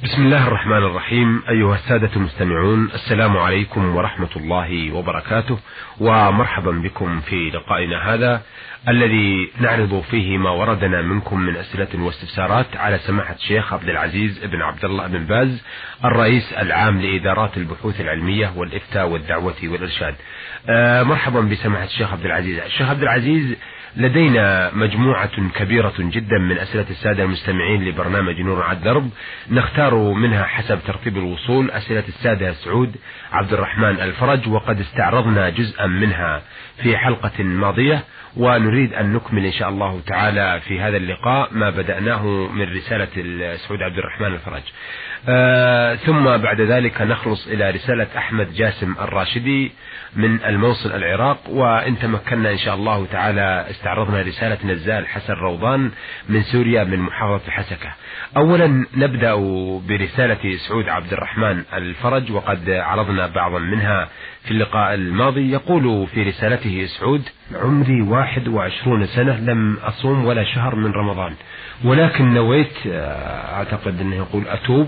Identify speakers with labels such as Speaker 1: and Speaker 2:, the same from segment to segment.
Speaker 1: بسم الله الرحمن الرحيم. أيها السادة المستمعون، السلام عليكم ورحمة الله وبركاته، ومرحبا بكم في لقائنا هذا الذي نعرض فيه ما وردنا منكم من أسئلة واستفسارات على سماحة الشيخ عبد العزيز بن عبد الله بن باز، الرئيس العام لإدارات البحوث العلمية والإفتاء والدعوة والإرشاد. مرحبا بسماحة الشيخ عبد العزيز. الشيخ عبد العزيز، لدينا مجموعة كبيرة جدا من أسئلة السادة المستمعين لبرنامج نور على الدرب، نختار منها حسب ترتيب الوصول أسئلة السادة سعود عبد الرحمن الفرج، وقد استعرضنا جزءا منها في حلقة ماضية، ونريد أن نكمل إن شاء الله تعالى في هذا اللقاء ما بدأناه من رسالة سعود عبد الرحمن الفرج. ثم بعد ذلك نخلص إلى رسالة أحمد جاسم الراشدي من الموصل العراق، وإن تمكنا إن شاء الله تعالى استعرضنا رسالة نزال حسن روضان من سوريا من محافظة الحسكة. أولا نبدأ برسالة سعود عبد الرحمن الفرج، وقد عرضنا بعضا منها في اللقاء الماضي. يقول في رسالته سعود: عمري 21 سنة، لم أصوم ولا شهر من رمضان، ولكن نويت، أعتقد أنه يقول أتوب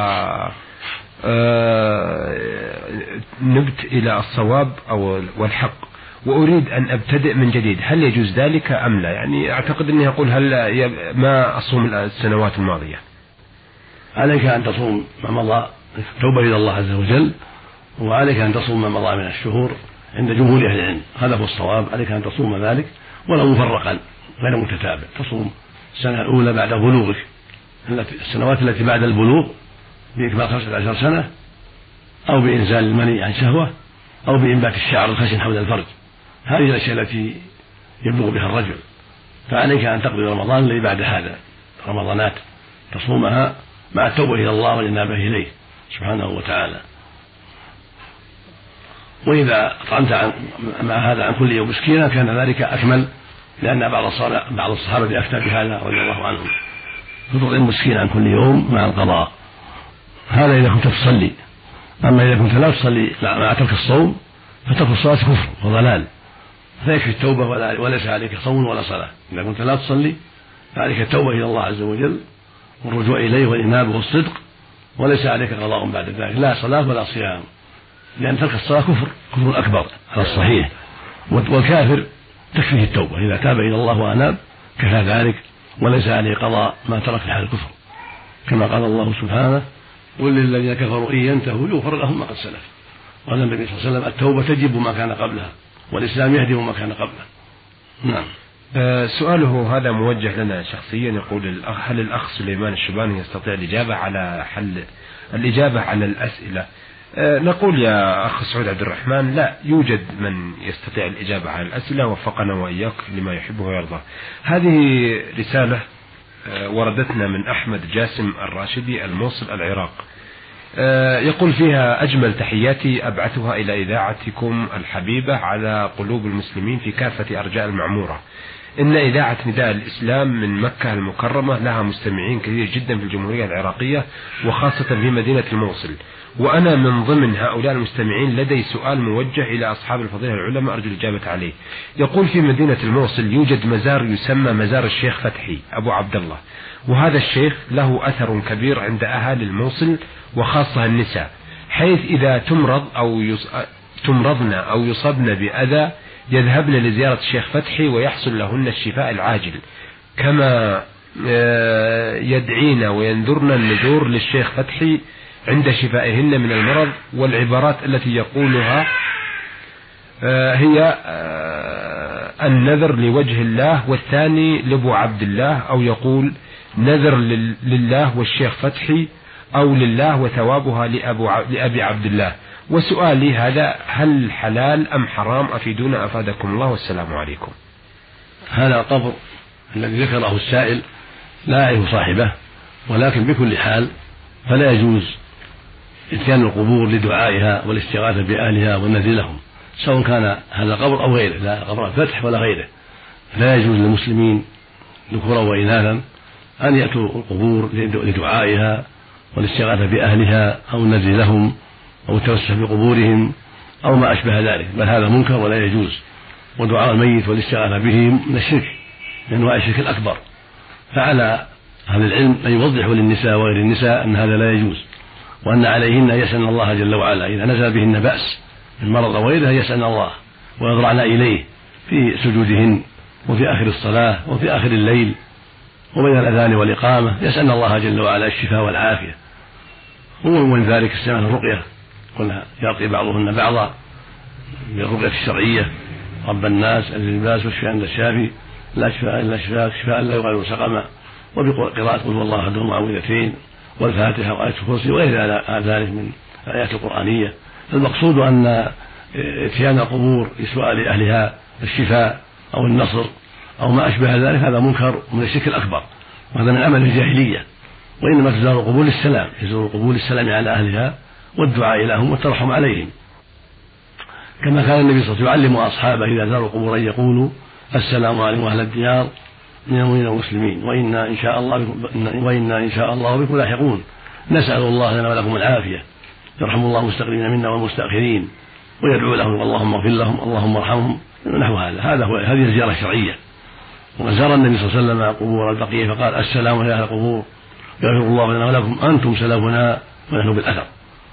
Speaker 1: نبت إلى الصواب أو والحق، وأريد أن أبتدئ من جديد، هل يجوز ذلك أم لا؟ يعني أعتقد أنه يقول هل ما أصوم السنوات الماضية.
Speaker 2: عليك أن تصوم ما مضى توبة إلى الله عز وجل، وعليك أن تصوم ما مضى من الشهور عند جمهور أهل العلم، هذا هو الصواب. عليك أن تصوم ذلك ولو مفرقا غير متتابع، تصوم السنة الأولى بعد بلوغك، السنوات التي بعد البلوغ بإكمال 15 سنة، أو بإنزال المني عن شهوة، أو بإنبات الشعر الخشن حول الفرج. هذه الأشياء التي يبلغ بها الرجل، فعليك أن تقضي رمضان الذي بعد هذا، رمضانات تصومها مع التوبة إلى الله والإنابة إليه سبحانه وتعالى. وإذا أطعمت مع هذا عن كل يوم مسكينا كان ذلك أكمل، لأن بعض الصحابة أفتى بهذا رضي الله عنهم، فتطعم مسكين عن كل يوم مع القضاء. هذا إذا كنت تصلي. أما إذا كنت لا تصلي مع ترك الصوم فترك الصلاة كفر وضلال، فيكفي التوبة وليس عليك صوم ولا صلاة. إذا كنت لا تصلي فعليك التوبة إلى الله عز وجل والرجوع إليه والإنابة والصدق، وليس عليك قضاء بعد ذلك، لا صلاة ولا صيام، لأن ترك الصلاة كفر أكبر على الصحيح. والكافر تكفيه التوبة، إذا تاب إلى الله وأناب كفى ذلك، وليس عليه قضاء ما ترك في حال الكفر، كما قال الله سبحانه: قل للذين كفروا إن ينتهوا يغفر لهم ما قد سلف. قال النبي صلى الله عليه وسلم: التوبة تجب ما كان قبلها، والإسلام يهدم ما كان قبله. نعم.
Speaker 1: سؤاله هذا موجه لنا شخصيا، يقول: هل الأخ سليمان الشباني يستطيع الإجابة على الأسئلة؟ نقول يا أخ سعود عبد الرحمن: لا يوجد من يستطيع الإجابة على الأسئلة، وفقنا وإياك لما يحبه ويرضى. هذه رسالة وردتنا من أحمد جاسم الراشدي الموصل العراق، يقول فيها: أجمل تحياتي أبعثها إلى إذاعتكم الحبيبة على قلوب المسلمين في كافة أرجاء المعمورة. إن إذاعة نداء الإسلام من مكة المكرمة لها مستمعين كثير جدا في الجمهورية العراقية، وخاصة في مدينة الموصل، وأنا من ضمن هؤلاء المستمعين. لدي سؤال موجه إلى أصحاب الفضيلة العلماء أرجو الإجابة عليه. يقول: في مدينة الموصل يوجد مزار يسمى مزار الشيخ فتحي أبو عبد الله، وهذا الشيخ له أثر كبير عند أهالي الموصل وخاصة النساء، حيث إذا تمرضن أو يصبن بأذى يذهبن لزيارة الشيخ فتحي ويحصل لهن الشفاء العاجل، كما يدعين وينذرن النذور للشيخ فتحي عند شفائهن من المرض. والعبارات التي يقولها هي النذر لوجه الله، والثاني لأبو عبد الله، أو يقول نذر لله والشيخ فتحي، أو لله وثوابها لأبي عبد الله. وسؤالي هذا: هل حلال أم حرام؟ أفيدونا أفادكم الله، والسلام عليكم.
Speaker 2: هذا القبر الذي ذكره السائل لا يعرف صاحبه، ولكن بكل حال فلا يجوز إتيان القبور لدعائها والاستغاثة بأهلها والنذر لهم، سواء كان هذا قبر أو غيره، لا قبر الفتح ولا غيره. لا يجوز للمسلمين ذكورا وإناثا أن يأتوا القبور لدعائها والاستغاثة بأهلها أو النذر لهم أو التوسع بقبورهم أو ما أشبه ذلك، بل هذا منكر ولا يجوز. ودعاء الميت والاستغاثة به من الشرك، من أنواع الشرك الأكبر. فعلى أهل العلم أن يوضحوا للنساء وغير النساء أن هذا لا يجوز، وأن عليهن أن يسألن الله جل وعلا إذا نزل بهن بأس من مرض أو غيره يسألن الله ويضرعن إليه في سجودهن وفي آخر الصلاة وفي آخر الليل وبين الأذان والإقامة، يسألن الله جل وعلا الشفاء والعافية. ومن ذلك استعمال الرقية، قلنا يرقي بعضهن بعضا بالرقية الشرعية: رب الناس الباس والشفاء عند الشافي لا شفاء إلا شفاءك شفاء لا يغادر سقما، وبقراءة قل هو الله أحد معوذتين والفاتحة وآية الكرسي وغير ذلك من الآيات القرآنية. المقصود أن اتيان القبور لسؤال أهلها الشفاء أو النصر أو ما أشبه ذلك هذا منكر من الشرك الأكبر، وهذا من عمل الجاهلية. وإنما تزار القبور للسلام، يزور القبور للسلام على أهلها والدعاء لهم والترحم عليهم، كما كان النبي صلى الله عليه وسلم يعلم أصحابه إذا زاروا القبور أن يقولوا السلام عليكم أهل الديار من المؤمنين والمسلمين وإنا إن شاء الله بكم لاحقون، نسأل الله لنا ولكم العافية، يرحم الله المستقدمين منا والمستأخرين، ويدعو لهم اللهم اغفر لهم اللهم ارحمهم، نحو هذه الزيارة الشرعية. وزار النبي صلى الله عليه وسلم قبور البقية فقال السلام على أهل القبور يغفر الله لنا ولكم أنتم سلفنا ونحن بالأثر.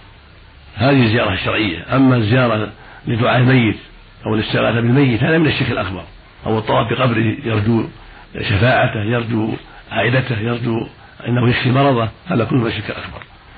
Speaker 2: هذه الزيارة الشرعية. أما الزيارة لدعاء الميت أو الاستغاثة بالميت هذا من الشرك الأكبر، أو الطواف بقبره يرجو شفاعته، يرجو عائدته، يرجو أنه يشفي مرضه، هذا كله من الشرك الأكبر.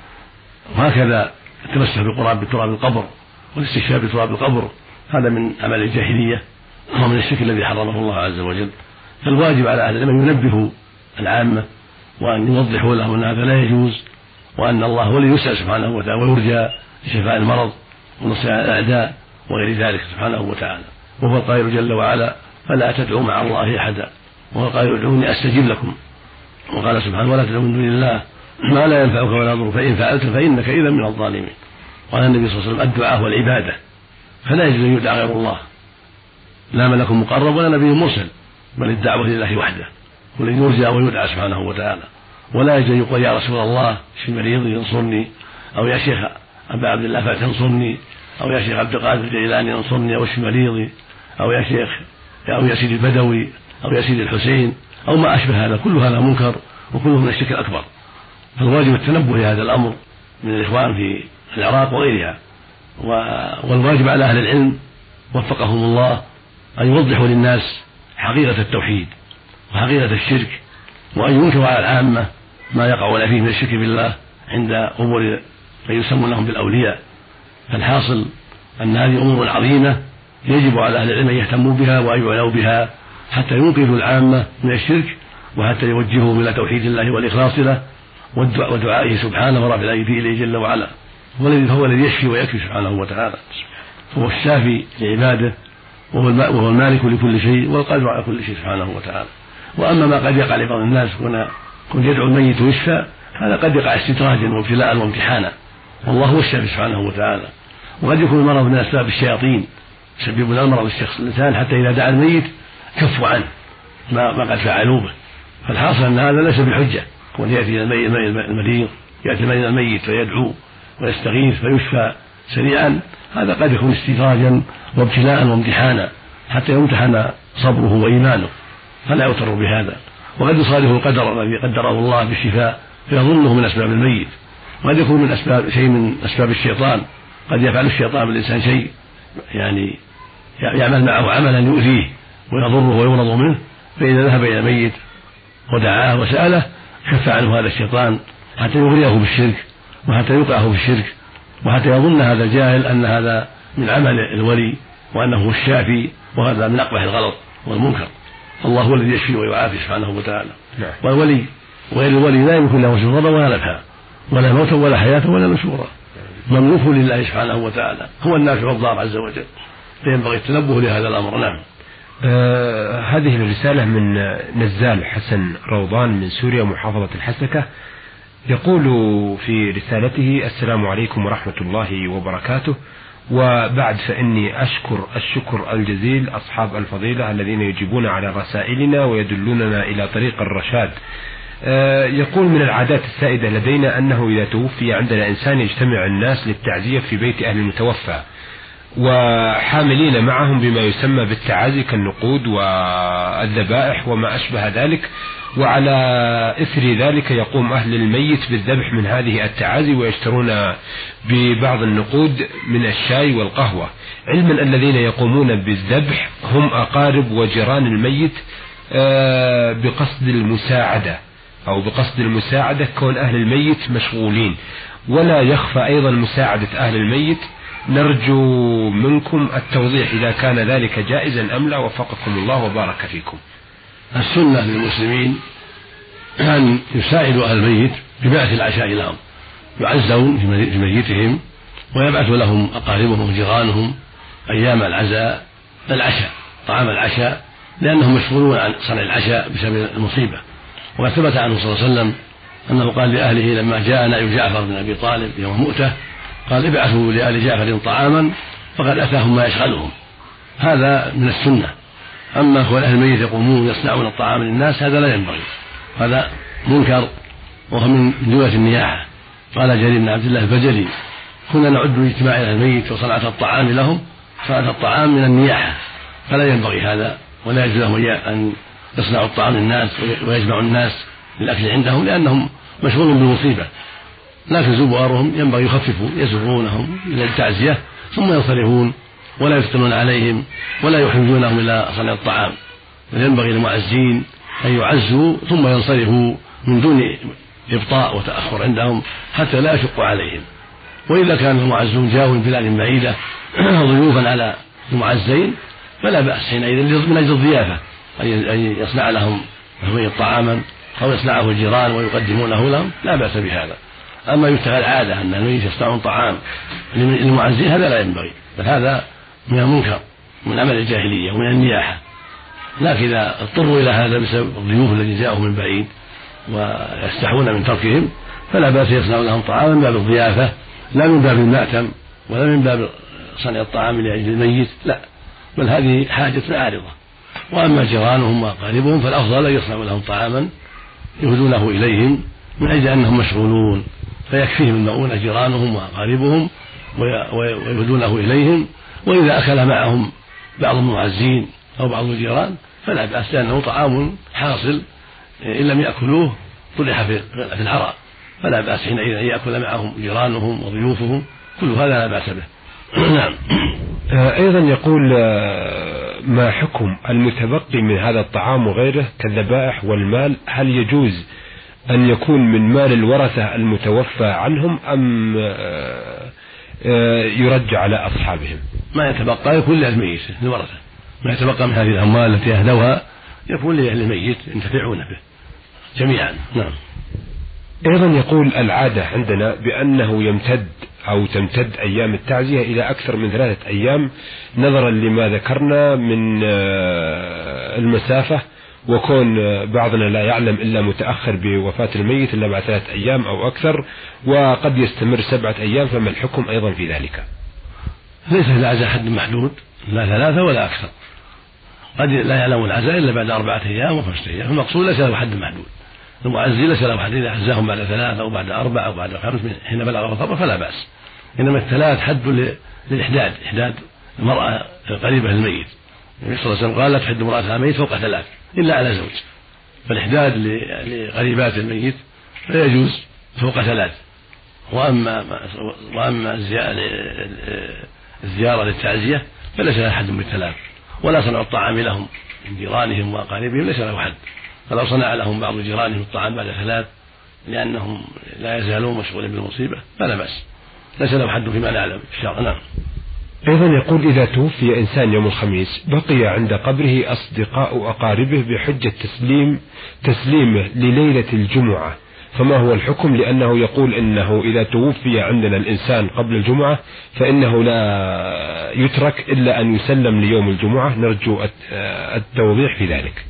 Speaker 2: وهكذا التمسح بتراب القبر والاستشفاء بتراب القبر هذا من عمل الجاهلية ومن الشرك الذي حرمه الله عز وجل. فالواجب على أهل العلم أن ينبهوا العامة وأن يوضحوا لهم أن هذا لا يجوز، وأن الله هو الذي يسأل سبحانه وتعالى ويرجى لشفاء المرض ونصر الأعداء وغير ذلك سبحانه وتعالى. وهو القائل جل وعلا فلا تدعوا مع الله أحدا، وهو القائل ادعوني أستجب لكم. وقال سبحانه ولا تدعوا من دون الله ما لا ينفعك ولا يضرك فإن فعلت فإنك إذا من الظالمين. قال النبي صلى الله عليه وسلم الدعاء هو العبادة، فلا يجوز أن يدعى غير الله، لا ملك مقرب ولا نبي مرسل، بل الدعوة لله وحده والذي يرجى ويدعى سبحانه وتعالى. ولا يجوز أن يقول يا رسول الله اشف مريضي ينصرني، أو يا شيخ أبا عبد الله فتنصرني، أو يا شيخ عبد القادر الجيلاني انصرني أو اشف مريضي، أو يا شيخ أو يا سيدي البدوي أو يا سيدي الحسين أو ما أشبه هذا، كل هذا منكر وكله من الشرك الأكبر. فالواجب التنبه لهذا الأمر من الإخوان في العراق وغيرها. والواجب على أهل العلم وفقهم الله أن يوضحوا للناس حقيقة التوحيد وحقيقة الشرك، وأن ينكروا على العامة ما يقعون فيه من الشرك بالله عند أمور من يسمونهم بالأولياء. فالحاصل أن هذه أمور عظيمة يجب على أهل العلم أن يهتموا بها وأن يعنوا بها حتى ينقذوا العامة من الشرك، وحتى يوجههم إلى توحيد الله والإخلاص له ودعائه سبحانه ورفع الأيدي إليه جل وعلا. هو الذي يشفي ويكفي سبحانه وتعالى، هو الشافي لعباده، وهو المالك لكل شيء والقادر على كل شيء سبحانه وتعالى. وأما ما قد يقع لبعض الناس كن يدعو الميت ويشفى، هذا قد يقع استدراجا وابتلاء وامتحانا، والله هو الشافي سبحانه وتعالى. وقد يكون المرض من أسباب الشياطين يسببون المرض الشخص الإنسان حتى إذا دعا الميت كفوا عنه ما قد فعلوا به. فالحاصل أن هذا ليس بحجة، كون يأتي المريض يأتي الميت ويدعو ويستغيث فيشفى سريعا، هذا قد يكون استدراجا وابتلاء وامتحانا حتى يمتحن صبره وإيمانه، فلا يغتر بهذا. وقد يصادف القدر الذي قدره الله بالشفاء فيظنه من أسباب الميت، وقد يكون من شيء من أسباب الشيطان، قد يفعل الشيطان بالإنسان شيء يعني يعمل معه عملا يؤذيه ويضره ويغضب منه، فإذا ذهب إلى الميت ودعاه وسأله كف عنه هذا الشيطان حتى يغريه بالشرك وحتى يوقعه في الشرك، وحتى يظن هذا الجاهل أن هذا من عمل الولي وأنه هو الشافي، وهذا من أقبح الغلط والمنكر. الله هو الذي يشفي ويعافي سبحانه وتعالى. والولي وغير الولي لا يمكن له شرورا ولا نفعا ولا موتا ولا حياة ولا نشورا، مملوك لله سبحانه وتعالى، هو النافع الضار عز وجل، فينبغي التنبه لهذا الأمر. نعم.
Speaker 1: هذه الرسالة من نزال حسن روضان من سوريا محافظة الحسكة، يقول في رسالته السلام عليكم ورحمة الله وبركاته، وبعد فإني أشكر الشكر الجزيل أصحاب الفضيلة الذين يجيبون على رسائلنا ويدلوننا إلى طريق الرشاد. يقول من العادات السائدة لدينا أنه إذا توفي عندنا إنسان يجتمع الناس للتعزية في بيت أهل المتوفى، وحاملين معهم بما يسمى بالتعازي كالنقود والذبائح وما أشبه ذلك، وعلى إثر ذلك يقوم أهل الميت بالذبح من هذه التعازي ويشترون ببعض النقود من الشاي والقهوة، علما الذين يقومون بالذبح هم أقارب وجيران الميت بقصد المساعدة أو بقصد المساعدة كون أهل الميت مشغولين. ولا يخفى أيضا مساعدة أهل الميت. نرجو منكم التوضيح إذا كان ذلك جائزا أم لا، وفقكم الله وبارك فيكم.
Speaker 2: السنة للمسلمين أن يساعدوا أهل الميت ببعث العشاء لهم، يعزون في ميتهم ويبعث لهم أقاربهم وجيرانهم أيام العزاء العشاء، طعام العشاء، لأنهم مشغولون عن صنع العشاء بسبب المصيبة. وثبت عنه صلى الله عليه وسلم أنه قال لأهله لما جاء نائب جعفر بن أبي طالب يوم مؤتة قال ابعثوا لآل جعفر طعاما فقد أتاهم ما يشغلهم. هذا من السنة. أما هو أهل الميت يقومون يصنعون الطعام للناس هذا لا ينبغي، هذا منكر وهو من جملة النياحة. قال جرير بن عبد الله البجلي كنا نعد اجتماع أهل الميت وصنعة الطعام لهم صنعة الطعام من النياحة، فلا ينبغي هذا، ولا يجوز لهم أن يصنعوا الطعام للناس ويجمعوا الناس للأكل عندهم لأنهم مشغولون بالمصيبة. لكن زوارهم ينبغي يخففوا، يزورونهم إلى التعزية ثم ينصرفون ولا يفتنون عليهم ولا يحرجونهم إلى صنع الطعام. ينبغي للمعزين أن يعزوا ثم ينصرفوا من دون إبطاء وتأخر عندهم حتى لا يشق عليهم. وإذا كان المعزون جاءوا من بلاد بعيدة ضيوفا على المعزين فلا بأس حينئذ من أجل الضيافة أن يصنع لهم طعاما أو يصنعه الجيران ويقدمونه لهم، لا بأس بهذا. أما يتخذ العادة أن الميت يصنعون طعام للمعزين هذا لا ينبغي، بل هذا من المنكر من عمل الجاهلية ومن النياحة. لكن إذا اضطروا إلى هذا بسبب الضيوف الذين جاءوا من بعيد ويستحون من تركهم فلا بأس يصنعون لهم طعاما من باب الضيافة، لا من باب المأتم ولا من باب صنع الطعام لأجل الميت، لا، بل هذه حاجة عارضة. وأما جيرانهم وأقاربهم فالأفضل أن يصنعوا لهم طعاما يهدونه إليهم من أجل أنهم مشغولون، فيكفيهم المؤونة جيرانهم وأقاربهم ويهدونه إليهم. وإذا أكل معهم بعض المعزين أو بعض الجيران فلا بأس، لأنه طعام حاصل إن لم يأكلوه طرح في العراء، فلا بأس حينئذ أن يأكل معهم جيرانهم وضيوفهم، كل هذا لا بأس به. نعم.
Speaker 1: أيضا يقول ما حكم المتبقي من هذا الطعام وغيره كالذبائح والمال؟ هل يجوز أن يكون من مال الورثة المتوفى عنهم أم يرجع على أصحابهم؟
Speaker 2: ما يتبقى يكون للميت الورثة، ما يتبقى من هذه الأموال التي أهدوها يكون لأهل الميت ينتفعون به جميعا. نعم.
Speaker 1: أيضا يقول العادة عندنا بأنه يمتد أو تمتد أيام التعزية إلى أكثر من 3 أيام نظرا لما ذكرنا من المسافة، وكون بعضنا لا يعلم إلا متأخر بوفاة الميت إلا بعد 3 أيام أو أكثر، وقد يستمر 7 أيام، فما الحكم أيضا في ذلك؟
Speaker 2: ليس في العزاء حد محدود، لا 3 ولا أكثر، قد لا يعلم العزاء إلا بعد 4 أيام و5 أيام، المقصود ليس له حد محدود. المعزي ليس له حد، إذا عزاهم بعد 3 أو بعد 4 أو بعد 5 حين بلغ الخبر فلا بأس. إنما ال3 حد للإحداد، إحداد المرأة القريبة للميت. النبي صلى الله عليه وسلم قال لا تحد امرأة على الميت فوق 3 إلا على زوج، فالإحداد لقريبات الميت لا يجوز فوق 3. وأما الزيارة للتعزية فليس لها حد ب3، ولا صنع الطعام لهم من جيرانهم وأقاربهم ليس له حد، فلو صنع لهم بعض جيرانهم الطعام بعد 3 لأنهم لا يزالون مشغولين بالمصيبة فلا بأس، ليس له حد فيما نعلم في الشرع. نعم.
Speaker 1: أيضا يقول إذا توفي إنسان يوم الخميس بقي عند قبره أصدقاء أقاربه بحجة تسليمه لليلة الجمعة، فما هو الحكم؟ لأنه يقول إنه إذا توفي عندنا الإنسان قبل الجمعة فإنه لا يترك إلا أن يسلم ليوم الجمعة، نرجو التوضيح في ذلك.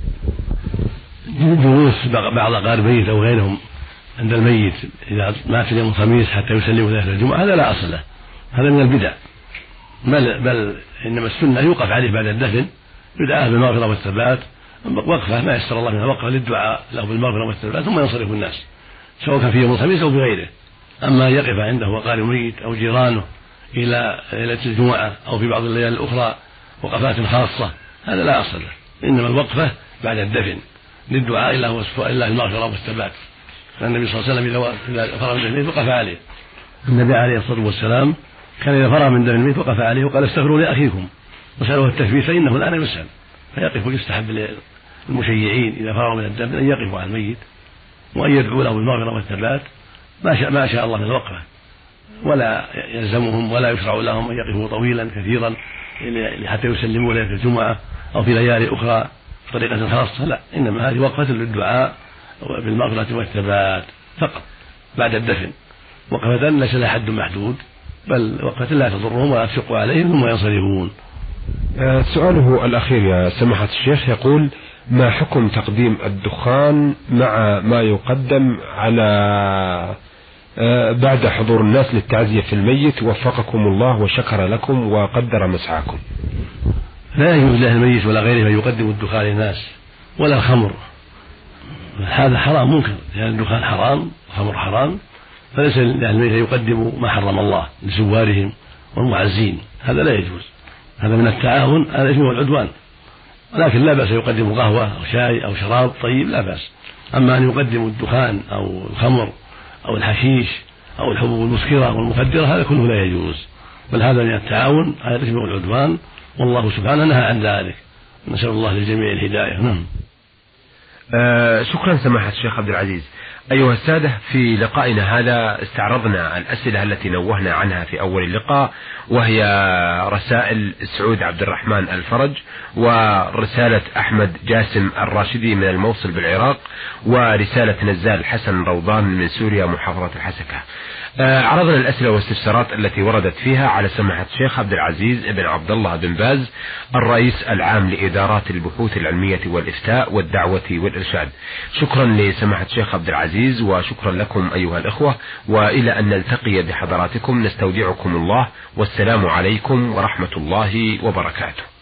Speaker 2: جلوس بعض أقاربه أو غيرهم عند الميت إذا مات يوم الخميس حتى يسلموا ليلة الجمعة هذا لا أصل له، هذا من البدع، بل إنما السنة يوقف عليه بعد الدفن يدعى بالمغفرة والثبات، وقفة ما يسر الله منها وقفة للدعاء له بالمغفرة والثبات ثم ينصرف الناس سواء كان في يوم الخميس أو بغيره. أما يقف عنده وقارب ميت أو جيرانه إلى ليلة الجمعة أو في بعض الليالي الأخرى وقفات خاصة هذا لا أصل له، إنما الوقفة بعد الدفن للدعاء له والسؤال المغفرة والثبات. كان النبي صلى الله عليه وسلم إذا فرغ من الميت وقف عليه. النبي عليه الصلاة والسلام كان إذا فرغ من دم الميت وقف عليه وقال استغفروا لأخيكم وسألوه التثبيت فإنه الآن يسأل، فيقف ويستحب للمشيعين إذا فرغوا من الدم أن يقفوا على الميت وأن يدعوا له بالمغفرة والثبات ما شاء الله من الوقفة، ولا يلزمهم ولا يشرع لهم أن يقفوا طويلا كثيرا حتى يسلموا ليلة الجمعة أو في ليالي أخرى بطريقة خاصة، لا، إنما هذه وقفة للدعاء بالمغفرة والثبات فقط بعد الدفن، وقفة ليس لها حد محدود، بل وقفة لا تضرهم ولا تشق عليهم ثم ينصرفون.
Speaker 1: سؤاله الأخير يا سماحة الشيخ يقول: ما حكم تقديم الدخان مع ما يقدم على بعد حضور الناس للتعزية في الميت؟ وفقكم الله وشكر لكم وقدر مسعاكم.
Speaker 2: لا يجوز له الميت ولا غيره أن يقدم الدخان للناس ولا الخمر، هذا حرام منكر، لأن الدخان حرام والخمر حرام، فليس للميت أن يقدموا ما حرم الله لزوارهم والمعزين، هذا لا يجوز، هذا من التعاون على الإثم والعدوان. ولكن لا بأس يقدم قهوة أو شاي أو شراب طيب، لا بأس. أما أن يقدم الدخان أو الخمر أو الحشيش أو الحبوب المسكرة والمخدرة هذا كله لا يجوز، بل هذا من التعاون على الإثم والعدوان، والله سبحانه نهى عن ذلك. نسأل الله للجميع الهداية. نعم.
Speaker 1: شكرا سماحة الشيخ عبد العزيز. أيها السادة، في لقائنا هذا استعرضنا الأسئلة التي نوهنا عنها في أول اللقاء، وهي رسائل سعود عبد الرحمن الفرج، ورسالة أحمد جاسم الراشدي من الموصل بالعراق، ورسالة نزال حسن روضان من سوريا محافظة الحسكة. عرضنا الأسئلة والاستفسارات التي وردت فيها على سماحة الشيخ عبد العزيز بن عبد الله بن باز، الرئيس العام لإدارات البحوث العلمية والإفتاء والدعوة والإرشاد. شكرا لسماحة الشيخ عبد العزيز، وشكرا لكم أيها الإخوة، وإلى أن نلتقي بحضراتكم نستودعكم الله، والسلام عليكم ورحمة الله وبركاته.